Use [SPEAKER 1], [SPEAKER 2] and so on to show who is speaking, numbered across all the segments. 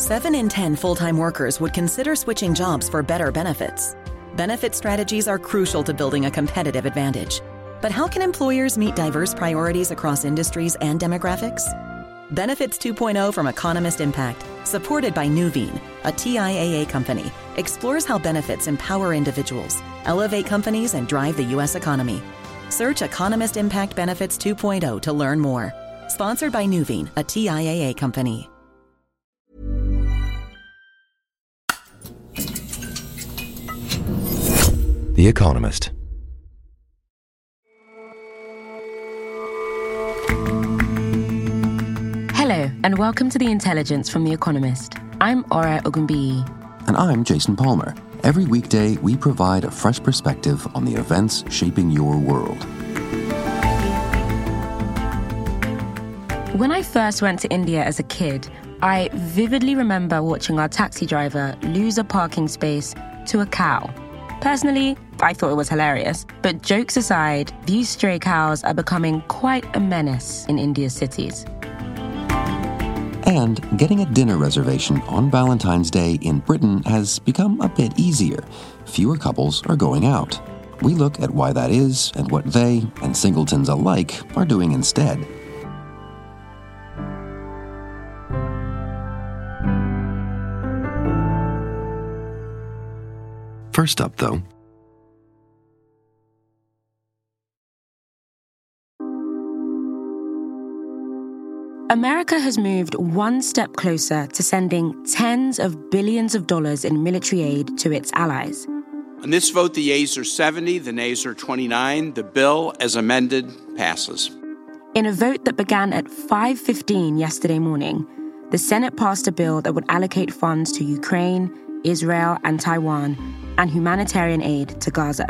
[SPEAKER 1] 7 in 10 full-time workers would consider switching jobs for better benefits. Benefit strategies are crucial to building a competitive advantage. But how can employers meet diverse priorities across industries and demographics? Benefits 2.0 from Economist Impact, supported by Nuveen, a TIAA company, explores how benefits empower individuals, elevate companies, and drive the U.S. economy. Search Economist Impact Benefits 2.0 to learn more. Sponsored by Nuveen, a TIAA company.
[SPEAKER 2] The Economist.
[SPEAKER 3] Hello, and welcome to The Intelligence from The Economist. I'm Ora Ogunbiyi.
[SPEAKER 4] And I'm Jason Palmer. Every weekday, we provide a fresh perspective on the events shaping your world.
[SPEAKER 3] When I first went to India as a kid, I vividly remember watching our taxi driver lose a parking space to a cow. Personally, I thought it was hilarious. But jokes aside, these stray cows are becoming quite a menace in India's cities.
[SPEAKER 4] And getting a dinner reservation on Valentine's Day in Britain has become a bit easier. Fewer couples are going out. We look at why that is and what they, and singletons alike, are doing instead. First up, though,
[SPEAKER 3] America has moved one step closer to sending tens of billions of dollars in military aid to its allies.
[SPEAKER 5] On this vote, the yeas are 70, the nays are 29. The bill, as amended, passes.
[SPEAKER 3] In a vote that began at 5:15 yesterday morning, the Senate passed a bill that would allocate funds to Ukraine, Israel, and Taiwan, and humanitarian aid to Gaza.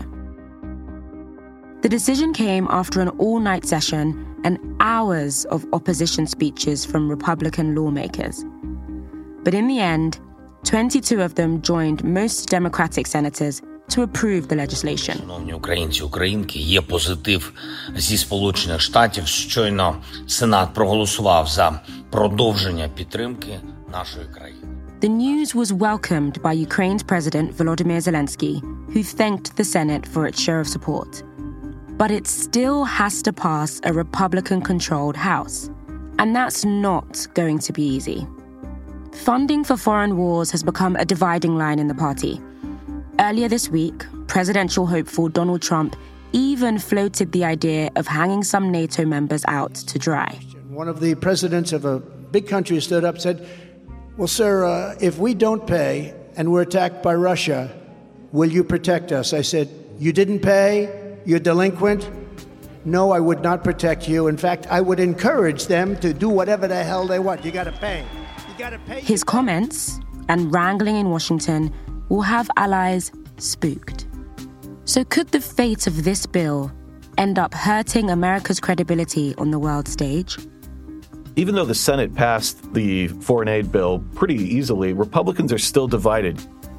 [SPEAKER 3] The decision came after an all-night session and hours of opposition speeches from Republican lawmakers. But in the end, 22 of them joined most Democratic senators to approve the legislation.
[SPEAKER 6] Шановні українці, українки, є позитив зі Сполучених Штатів. Щойно Сенат проголосував за продовження підтримки нашої країни.
[SPEAKER 3] The news was welcomed by Ukraine's President Volodymyr Zelensky, who thanked the Senate for its show of support. But it still has to pass a Republican-controlled House. And that's not going to be easy. Funding for foreign wars has become a dividing line in the party. Earlier this week, presidential hopeful Donald Trump even floated the idea of hanging some NATO members out to dry.
[SPEAKER 7] One of the presidents of a big country stood up and said, well, sir, if we don't pay and we're attacked by Russia, will you protect us? I said, you didn't pay? You're delinquent? No, I would not protect you. In fact, I would encourage them to do whatever the hell they want. You got to pay. You got to pay.
[SPEAKER 3] His comments and wrangling in Washington will have allies spooked. So could the fate of this bill end up hurting America's credibility on the world stage?
[SPEAKER 8] Even though the Senate passed the foreign aid bill pretty easily, Republicans are still divided.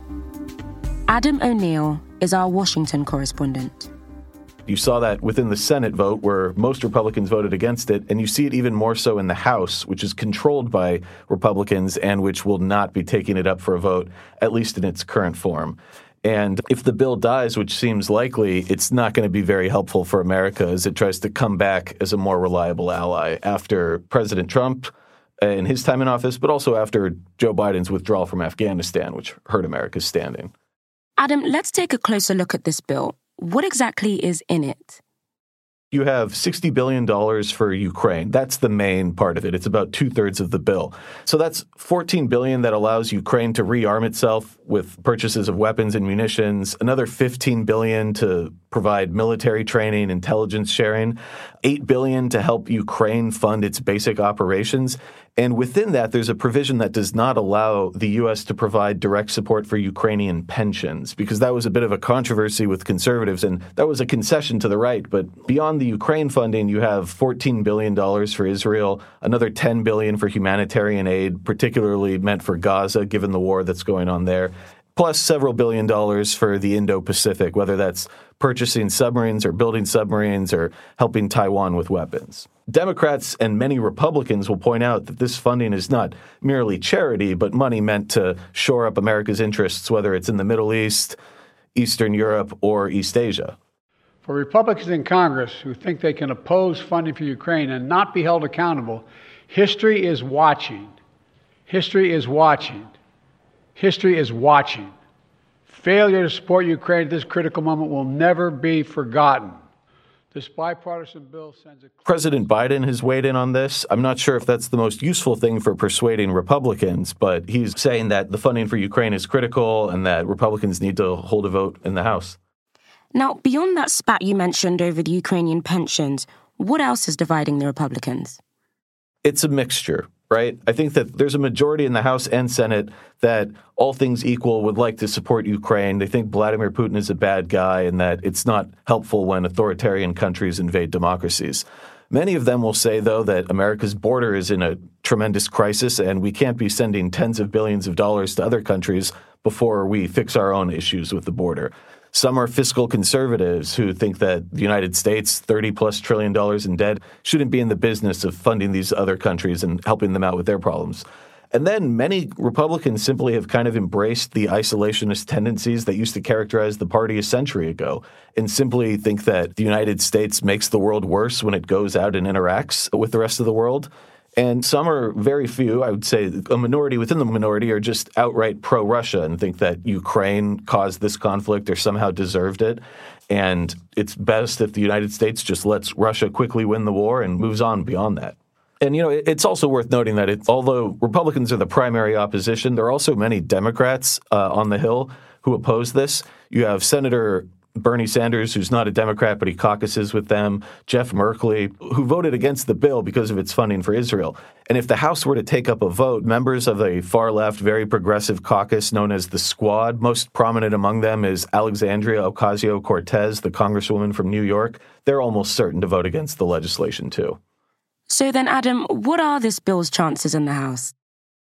[SPEAKER 3] Adam O'Neill is our Washington correspondent.
[SPEAKER 8] You saw that within the Senate vote where most Republicans voted against it, and you see it even more so in the House, which is controlled by Republicans and which will not be taking it up for a vote, at least in its current form. And if the bill dies, which seems likely, it's not going to be very helpful for America as it tries to come back as a more reliable ally after President Trump in his time in office, but also after Joe Biden's withdrawal from Afghanistan, which hurt America's standing.
[SPEAKER 3] Adam, let's take a closer look at this bill. What exactly is in it?
[SPEAKER 8] You have $60 billion for Ukraine. That's the main part of it. It's about 2/3 of the bill. So that's $14 billion that allows Ukraine to rearm itself with purchases of weapons and munitions, another $15 billion to provide military training, intelligence sharing, $8 billion to help Ukraine fund its basic operations. And within that, there's a provision that does not allow the U.S. to provide direct support for Ukrainian pensions, because that was a bit of a controversy with conservatives, and that was a concession to the right. But beyond the Ukraine funding, you have $14 billion for Israel, another $10 billion for humanitarian aid, particularly meant for Gaza, given the war that's going on there. plus several $1 billion for the Indo-Pacific, whether that's purchasing submarines or building submarines or helping Taiwan with weapons. Democrats and many Republicans will point out that this funding is not merely charity, but money meant to shore up America's interests, whether it's in the Middle East, Eastern Europe, or East Asia.
[SPEAKER 2] For Republicans in Congress who think they can oppose funding for Ukraine and not be held accountable, history is watching. History is watching. History is watching. Failure to support Ukraine at this critical moment will never be forgotten. This bipartisan bill sends a...
[SPEAKER 8] President Biden has weighed in on this. I'm not sure if that's the most useful thing for persuading Republicans, but he's saying that the funding for Ukraine is critical and that Republicans need to hold a vote in the House.
[SPEAKER 3] Now, beyond that spat you mentioned over the Ukrainian pensions, what else is dividing the Republicans?
[SPEAKER 8] It's a mixture, right? I think that there's a majority in the House and Senate that, all things equal, would like to support Ukraine. They think Vladimir Putin is a bad guy and that it's not helpful when authoritarian countries invade democracies. Many of them will say, though, that America's border is in a tremendous crisis and we can't be sending tens of billions of dollars to other countries before we fix our own issues with the border. Some are fiscal conservatives who think that the United States, $30+ trillion in debt, shouldn't be in the business of funding these other countries and helping them out with their problems. And then many Republicans simply have kind of embraced the isolationist tendencies that used to characterize the party a century ago and simply think that the United States makes the world worse when it goes out and interacts with the rest of the world. And some are very few, I would say a minority within the minority, are just outright pro-Russia and think that Ukraine caused this conflict or somehow deserved it. And it's best if the United States just lets Russia quickly win the war and moves on beyond that. And, it's also worth noting that although Republicans are the primary opposition, there are also many Democrats on the Hill who oppose this. You have Senator Bernie Sanders, who's not a Democrat, but he caucuses with them, Jeff Merkley, who voted against the bill because of its funding for Israel. And if the House were to take up a vote, members of a far-left, very progressive caucus known as the Squad, most prominent among them is Alexandria Ocasio-Cortez, the congresswoman from New York, they're almost certain to vote against the legislation, too.
[SPEAKER 3] So then, Adam, what are this bill's chances in the House?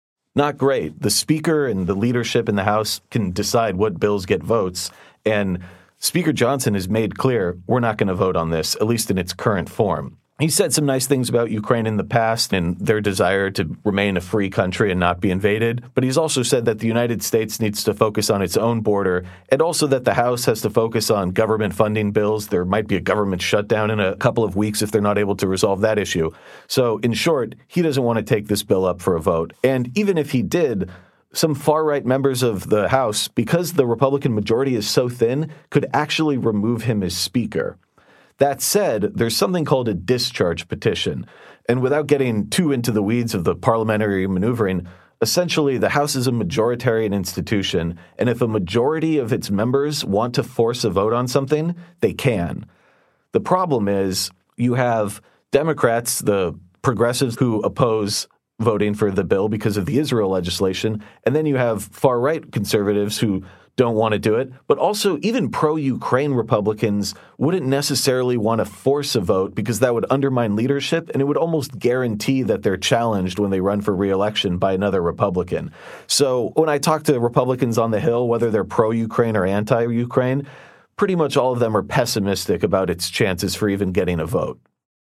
[SPEAKER 8] Not great. The Speaker and the leadership in the House can decide what bills get votes, and Speaker Johnson has made clear we're not going to vote on this, at least in its current form. He said some nice things about Ukraine in the past and their desire to remain a free country and not be invaded, but he's also said that the United States needs to focus on its own border and also that the House has to focus on government funding bills. There might be a government shutdown in a couple of weeks if they're not able to resolve that issue. So, in short, he doesn't want to take this bill up for a vote. And even if he did, some far-right members of the House, because the Republican majority is so thin, could actually remove him as Speaker. That said, there's something called a discharge petition. And without getting too into the weeds of the parliamentary maneuvering, essentially the House is a majoritarian institution, and if a majority of its members want to force a vote on something, they can. The problem is you have Democrats, the progressives who oppose voting for the bill because of the Israel legislation, and then you have far-right conservatives who don't want to do it, but also even pro-Ukraine Republicans wouldn't necessarily want to force a vote because that would undermine leadership and it would almost guarantee that they're challenged when they run for re-election by another Republican. So when I talk to Republicans on the Hill, whether they're pro-Ukraine or anti-Ukraine, pretty much all of them are pessimistic about its chances for even getting a vote.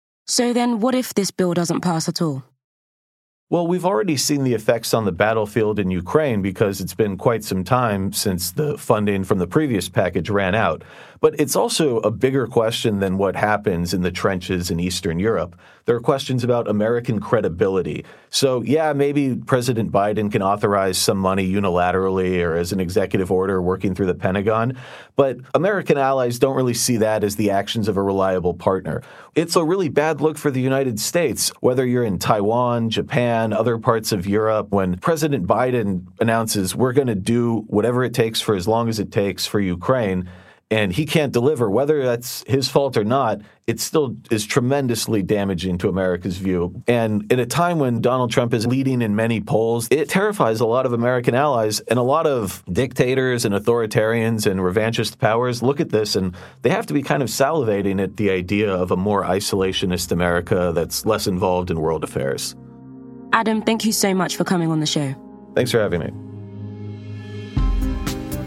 [SPEAKER 3] So then what if this bill doesn't pass at all?
[SPEAKER 8] Well, we've already seen the effects on the battlefield in Ukraine because it's been quite some time since the funding from the previous package ran out. But it's also a bigger question than what happens in the trenches in Eastern Europe. There are questions about American credibility. So, yeah, maybe President Biden can authorize some money unilaterally or as an executive order working through the Pentagon. But American allies don't really see that as the actions of a reliable partner. It's a really bad look for the United States, whether you're in Taiwan, Japan, other parts of Europe. When President Biden announces we're going to do whatever it takes for as long as it takes for Ukraine, and he can't deliver, whether that's his fault or not, it still is tremendously damaging to America's view. And in a time when Donald Trump is leading in many polls, it terrifies a lot of American allies, and a lot of dictators and authoritarians and revanchist powers look at this and they have to be kind of salivating at the idea of a more isolationist America that's less involved in world affairs.
[SPEAKER 3] Adam, thank you so much for coming on the show.
[SPEAKER 8] Thanks for having me.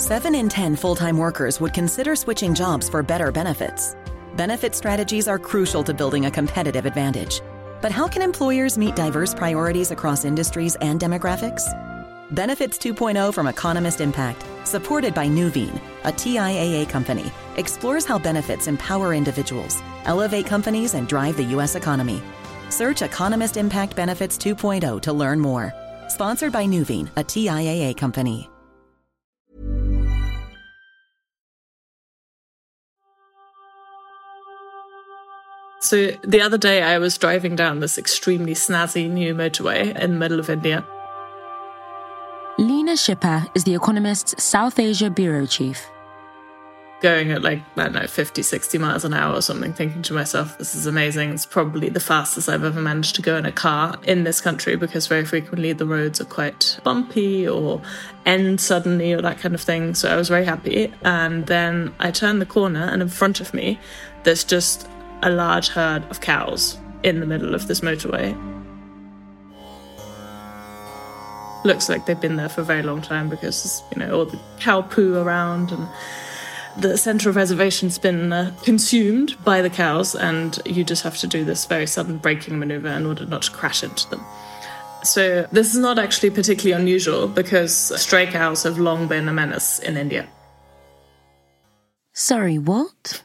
[SPEAKER 1] 7 in 10 full-time workers would consider switching jobs for better benefits. Benefit strategies are crucial to building a competitive advantage. But how can employers meet diverse priorities across industries and demographics? Benefits 2.0 from Economist Impact, supported by Nuveen, a TIAA company, explores how benefits empower individuals, elevate companies, and drive the U.S. economy. Search Economist Impact Benefits 2.0 to learn more. Sponsored by Nuveen, a TIAA company.
[SPEAKER 9] So the other day I was driving down this extremely snazzy new motorway in the middle of India.
[SPEAKER 3] Lena Schipper is The Economist's South Asia bureau chief.
[SPEAKER 9] Going at 50, 60 miles an hour or something, thinking to myself, this is amazing. It's probably the fastest I've ever managed to go in a car in this country, because very frequently the roads are quite bumpy or end suddenly or that kind of thing. So I was very happy. And then I turned the corner and in front of me, there's just a large herd of cows in the middle of this motorway. Looks like they've been there for a very long time because, all the cow poo around and the central reservation's been consumed by the cows, and you just have to do this very sudden braking maneuver in order not to crash into them. So this is not actually particularly unusual because stray cows have long been a menace in India.
[SPEAKER 3] Sorry, what?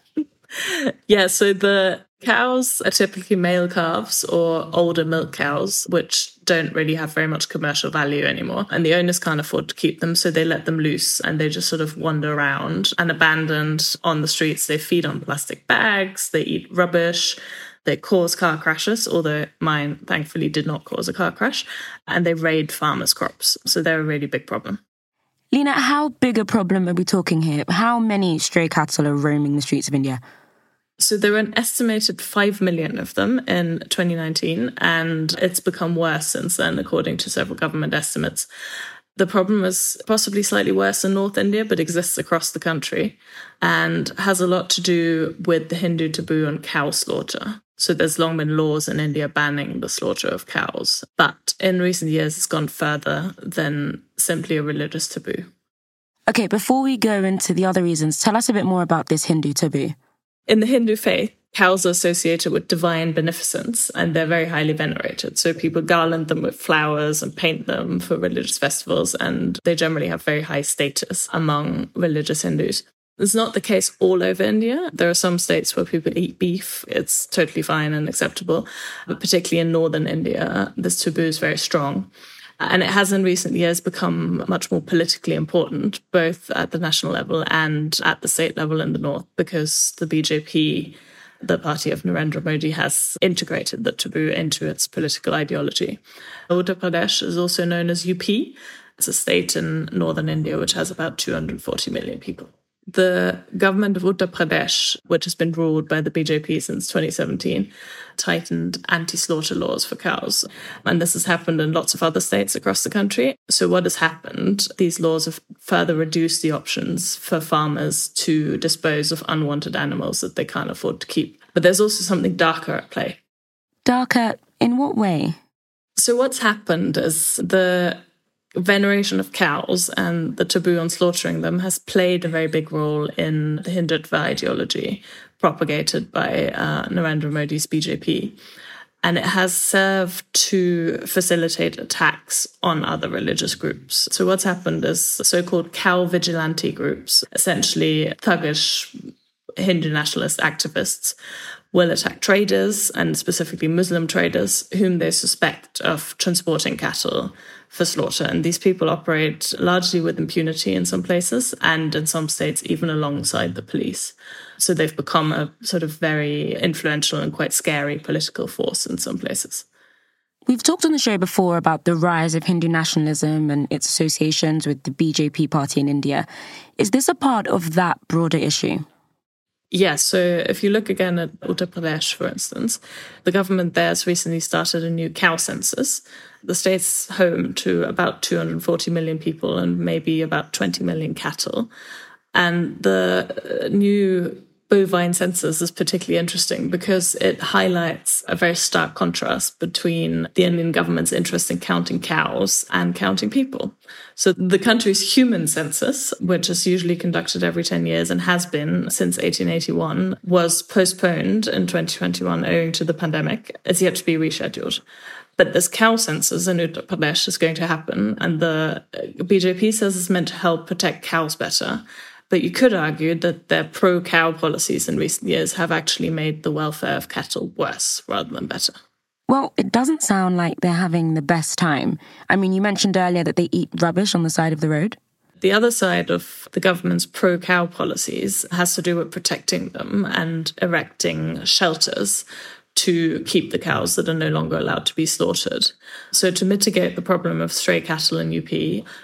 [SPEAKER 9] Yeah, so the cows are typically male calves or older milk cows, which don't really have very much commercial value anymore. And the owners can't afford to keep them, so they let them loose and they just sort of wander around and abandoned on the streets. They feed on plastic bags, they eat rubbish, they cause car crashes, although mine thankfully did not cause a car crash, and they raid farmers' crops. So they're a really big problem.
[SPEAKER 3] Lena, how big a problem are we talking here? How many stray cattle are roaming the streets of India?
[SPEAKER 9] So there were an estimated 5 million of them in 2019, and it's become worse since then, according to several government estimates. The problem is possibly slightly worse in North India, but exists across the country and has a lot to do with the Hindu taboo on cow slaughter. So there's long been laws in India banning the slaughter of cows. But in recent years, it's gone further than simply a religious taboo.
[SPEAKER 3] Okay, before we go into the other reasons, tell us a bit more about this Hindu taboo.
[SPEAKER 9] In the Hindu faith, cows are associated with divine beneficence and they're very highly venerated. So people garland them with flowers and paint them for religious festivals, and they generally have very high status among religious Hindus. It's not the case all over India. There are some states where people eat beef. It's totally fine and acceptable. But particularly in northern India, this taboo is very strong. And it has in recent years become much more politically important, both at the national level and at the state level in the north, because the BJP, the party of Narendra Modi, has integrated the taboo into its political ideology. Uttar Pradesh is also known as UP. It's a state in northern India which has about 240 million people. The government of Uttar Pradesh, which has been ruled by the BJP since 2017, tightened anti-slaughter laws for cows. And this has happened in lots of other states across the country. So what has happened? These laws have further reduced the options for farmers to dispose of unwanted animals that they can't afford to keep. But there's also something darker at play.
[SPEAKER 3] Darker in what way?
[SPEAKER 9] So what's happened is the veneration of cows and the taboo on slaughtering them has played a very big role in the Hindutva ideology propagated by Narendra Modi's BJP. And it has served to facilitate attacks on other religious groups. So what's happened is so-called cow vigilante groups, essentially thuggish Hindu nationalist activists, will attack traders, and specifically Muslim traders, whom they suspect of transporting cattle for slaughter. And these people operate largely with impunity in some places, and in some states even alongside the police. So they've become a sort of very influential and quite scary political force in some places.
[SPEAKER 3] We've talked on the show before about the rise of Hindu nationalism and its associations with the BJP party in India. Is this a part of that broader issue?
[SPEAKER 9] Yes, so if you look again at Uttar Pradesh, for instance, the government there has recently started a new cow census. The state's home to about 240 million people and maybe about 20 million cattle. And the new bovine census is particularly interesting because it highlights a very stark contrast between the Indian government's interest in counting cows and counting people. So the country's human census, which is usually conducted every 10 years and has been since 1881, was postponed in 2021 owing to the pandemic. It's yet to be rescheduled. But this cow census in Uttar Pradesh is going to happen, and the BJP says it's meant to help protect cows better. But you could argue that their pro-cow policies in recent years have actually made the welfare of cattle worse rather than better.
[SPEAKER 3] Well, it doesn't sound like they're having the best time. I mean, you mentioned earlier that they eat rubbish on the side of the road.
[SPEAKER 9] The other side of the government's pro-cow policies has to do with protecting them and erecting shelters to keep the cows that are no longer allowed to be slaughtered. So to mitigate the problem of stray cattle in UP,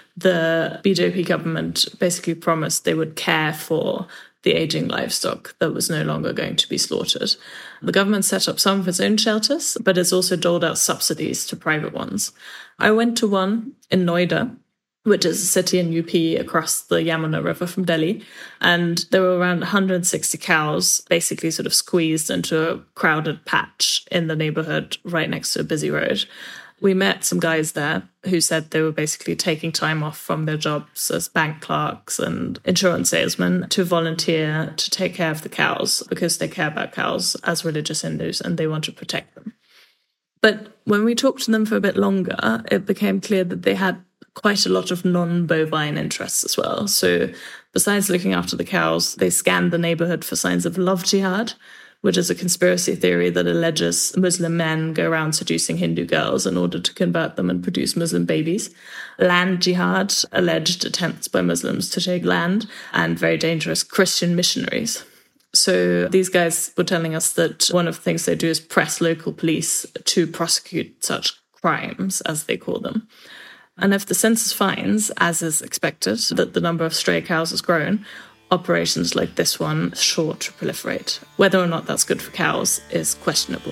[SPEAKER 9] the BJP government basically promised they would care for the aging livestock that was no longer going to be slaughtered. The government set up some of its own shelters, but it's also doled out subsidies to private ones. I went to one in Noida, which is a city in UP across the Yamuna River from Delhi. And there were around 160 cows basically sort of squeezed into a crowded patch in the neighborhood right next to a busy road. We met some guys there who said they were basically taking time off from their jobs as bank clerks and insurance salesmen to volunteer to take care of the cows because they care about cows as religious Hindus and they want to protect them. But when we talked to them for a bit longer, it became clear that they had quite a lot of non-bovine interests as well. So besides looking after the cows, they scanned the neighborhood for signs of love jihad, which is a conspiracy theory that alleges Muslim men go around seducing Hindu girls in order to convert them and produce Muslim babies. Land jihad, alleged attempts by Muslims to take land, and very dangerous Christian missionaries. So these guys were telling us that one of the things they do is press local police to prosecute such crimes, as they call them. And if the census finds, as is expected, that the number of stray cows has grown, operations like this one are sure to proliferate. Whether or not that's good for cows is questionable.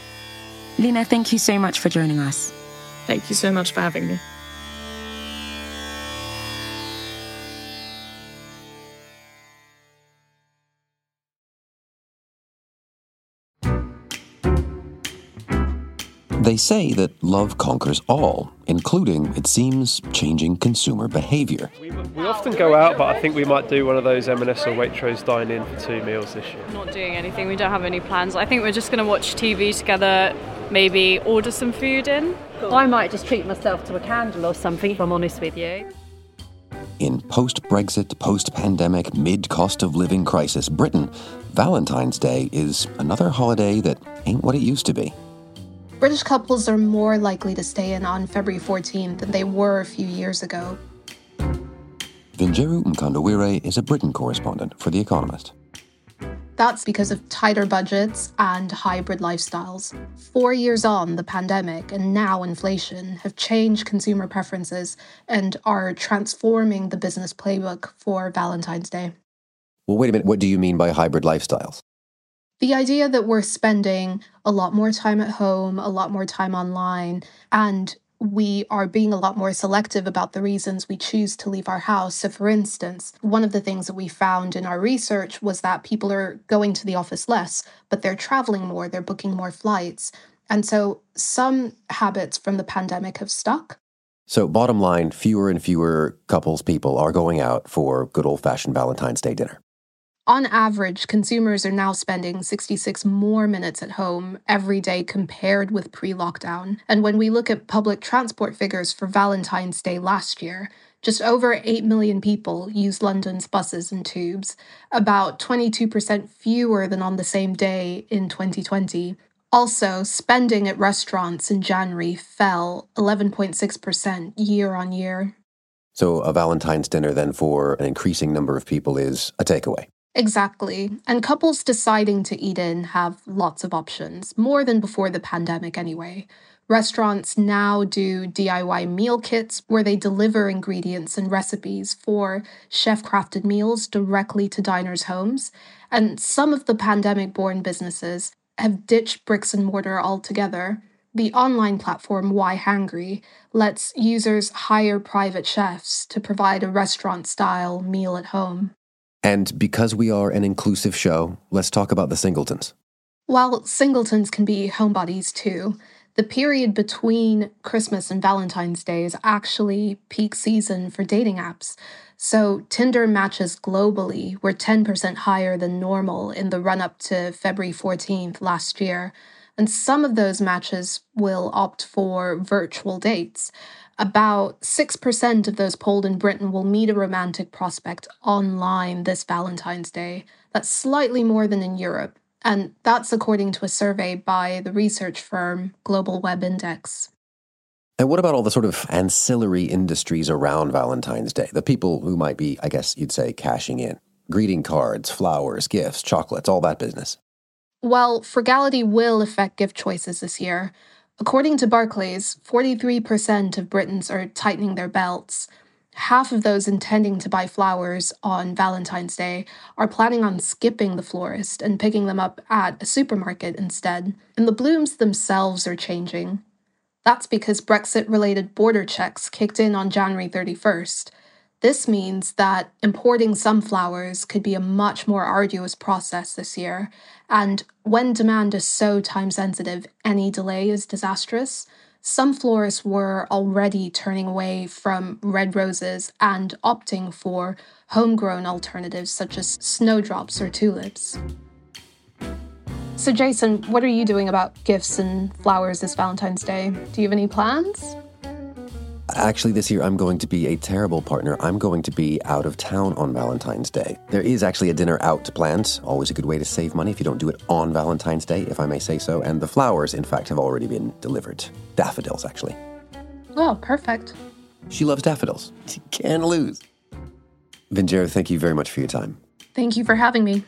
[SPEAKER 3] Lina, thank you so much for joining us.
[SPEAKER 9] Thank you so much for having me.
[SPEAKER 4] They say that love conquers all, including, it seems, changing consumer behavior.
[SPEAKER 10] We often go out, but I think we might do one of those M&S or Waitrose dine-in for 2 meals this year.
[SPEAKER 11] Not doing anything. We don't have any plans. I think we're just going to watch TV together, maybe order some food in.
[SPEAKER 12] Cool. I might just treat myself to a candle or something, if I'm honest with you.
[SPEAKER 4] In post-Brexit, post-pandemic, mid-cost-of-living crisis Britain, Valentine's Day is another holiday that ain't what it used to be.
[SPEAKER 13] British couples are more likely to stay in on February 14th than they were a few years ago.
[SPEAKER 4] Vinjeru Mkandawire is a Britain correspondent for The Economist.
[SPEAKER 13] That's because of tighter budgets and hybrid lifestyles. 4 years on, the pandemic and now inflation have changed consumer preferences and are transforming the business playbook for Valentine's Day.
[SPEAKER 4] Well, wait a minute. What do you mean by hybrid lifestyles?
[SPEAKER 13] The idea that we're spending a lot more time at home, a lot more time online, and we are being a lot more selective about the reasons we choose to leave our house. So, for instance, one of the things that we found in our research was that people are going to the office less, but they're traveling more, they're booking more flights. And so some habits from the pandemic have stuck.
[SPEAKER 4] So, bottom line, fewer and fewer people are going out for good old-fashioned Valentine's Day dinner.
[SPEAKER 13] On average, consumers are now spending 66 more minutes at home every day compared with pre-lockdown. And when we look at public transport figures for Valentine's Day last year, just over 8 million people used London's buses and tubes, about 22% fewer than on the same day in 2020. Also, spending at restaurants in January fell 11.6% year on year.
[SPEAKER 4] So a Valentine's dinner then for an increasing number of people is a takeaway.
[SPEAKER 13] Exactly. And couples deciding to eat in have lots of options, more than before the pandemic anyway. Restaurants now do DIY meal kits where they deliver ingredients and recipes for chef-crafted meals directly to diners' homes. And some of the pandemic-born businesses have ditched bricks and mortar altogether. The online platform Why Hangry lets users hire private chefs to provide a restaurant-style meal at home.
[SPEAKER 4] And because we are an inclusive show, let's talk about the singletons.
[SPEAKER 13] While singletons can be homebodies too, the period between Christmas and Valentine's Day is actually peak season for dating apps. So Tinder matches globally were 10% higher than normal in the run-up to February 14th last year. And some of those matches will opt for virtual dates. About 6% of those polled in Britain will meet a romantic prospect online this Valentine's Day. That's slightly more than in Europe. And that's according to a survey by the research firm Global Web Index.
[SPEAKER 4] And what about all the sort of ancillary industries around Valentine's Day? The people who might be, I guess you'd say, cashing in. Greeting cards, flowers, gifts, chocolates, all that business.
[SPEAKER 13] Well, frugality will affect gift choices this year. According to Barclays, 43% of Britons are tightening their belts. Half of those intending to buy flowers on Valentine's Day are planning on skipping the florist and picking them up at a supermarket instead. And the blooms themselves are changing. That's because Brexit-related border checks kicked in on January 31st. This means that importing some flowers could be a much more arduous process this year, and when demand is so time-sensitive, any delay is disastrous. Some florists were already turning away from red roses and opting for homegrown alternatives such as snowdrops or tulips. So Jason, what are you doing about gifts and flowers this Valentine's Day? Do you have any plans?
[SPEAKER 4] Actually, this year I'm going to be a terrible partner. I'm going to be out of town on Valentine's Day. There is actually a dinner out planned. Always a good way to save money if you don't do it on Valentine's Day, if I may say so. And the flowers, in fact, have already been delivered. Daffodils, actually.
[SPEAKER 13] Oh, perfect.
[SPEAKER 4] She loves daffodils. She can't lose. Vinjero, thank you very much for your time.
[SPEAKER 13] Thank you for having me.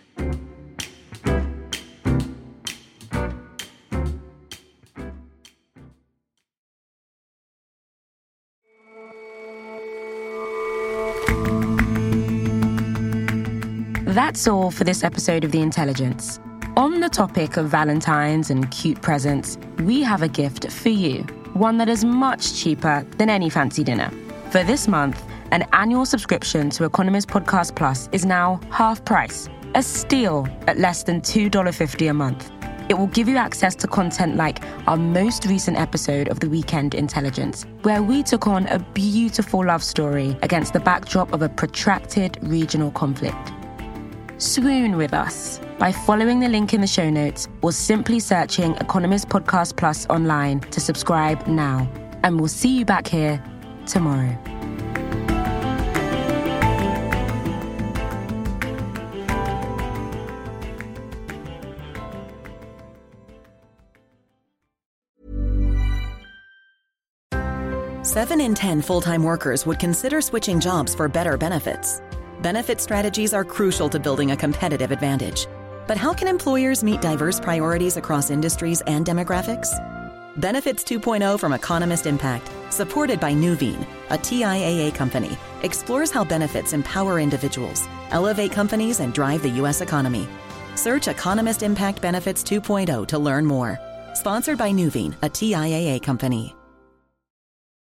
[SPEAKER 3] That's all for this episode of The Intelligence. On the topic of Valentine's and cute presents, we have a gift for you, one that is much cheaper than any fancy dinner. For this month, an annual subscription to Economist Podcast Plus is now half price, a steal at less than $2.50 a month. It will give you access to content like our most recent episode of The Weekend Intelligence, where we took on a beautiful love story against the backdrop of a protracted regional conflict. Swoon with us by following the link in the show notes or simply searching Economist Podcast Plus online to subscribe now. And we'll see you back here tomorrow.
[SPEAKER 1] Seven in 10 full-time workers would consider switching jobs for better benefits. Benefit strategies are crucial to building a competitive advantage. But how can employers meet diverse priorities across industries and demographics? Benefits 2.0 from Economist Impact, supported by Nuveen, a TIAA company, explores how benefits empower individuals, elevate companies, and drive the U.S. economy. Search Economist Impact Benefits 2.0 to learn more. Sponsored by Nuveen, a TIAA company.